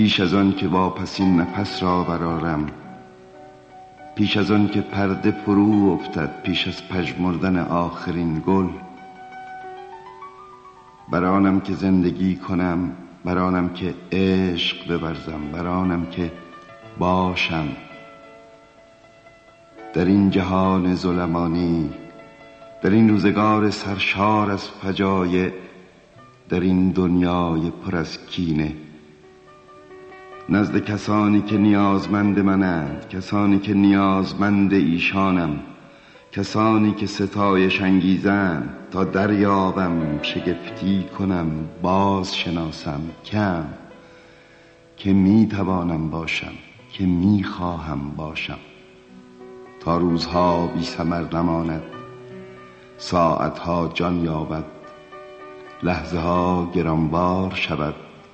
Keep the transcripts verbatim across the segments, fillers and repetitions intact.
پیش از آن که واپسین نفس را برارم، پیش از آن که پرده فرو افتد، پیش از پژمردن آخرین گل، برانم که زندگی کنم، برانم که عشق بورزم، برانم که باشم در این جهان ظلمانی، در این روزگار سرشار از فجایع، در این دنیای پر از کینه، نزد کسانی که نیازمند منند، کسانی که نیازمند ایشانم، کسانی که ستایش انگیزند، تا دریابم، شگفتی کنم، باز شناسم کم که می توانم باشم، که می خواهم باشم، تا روزها بی ثمر نماند، ساعتها جان یابد، لحظه ها گرانبار شود،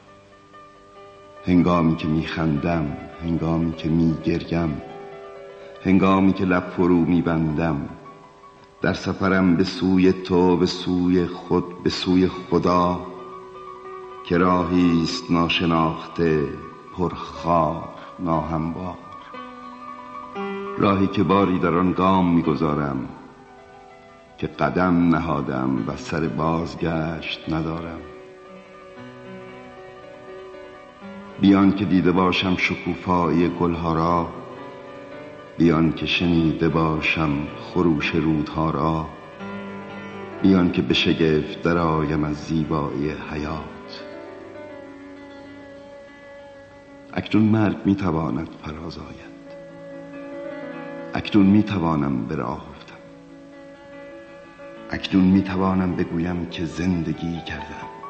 هنگامی که می خندم، هنگامی که می گریم، هنگامی که لب فرو می بندم، در سفرم به سوی تو، به سوی خود، به سوی خدا، که راهی است ناشناخته، پرخار، ناهموار، راهی که باری در آن گام می گذارم، که قدم نهادم و سر بازگشت ندارم. بیان که دیده باشم شکوفایی گلها را، بیان که شنیده باشم خروش رودها را، بیان که به شگفت درآیم از زیبایی حیات. اکنون مرگ می تواند فراز آید، اکنون می توانم به راه افتم، اکنون می توانم بگویم که زندگی کردم.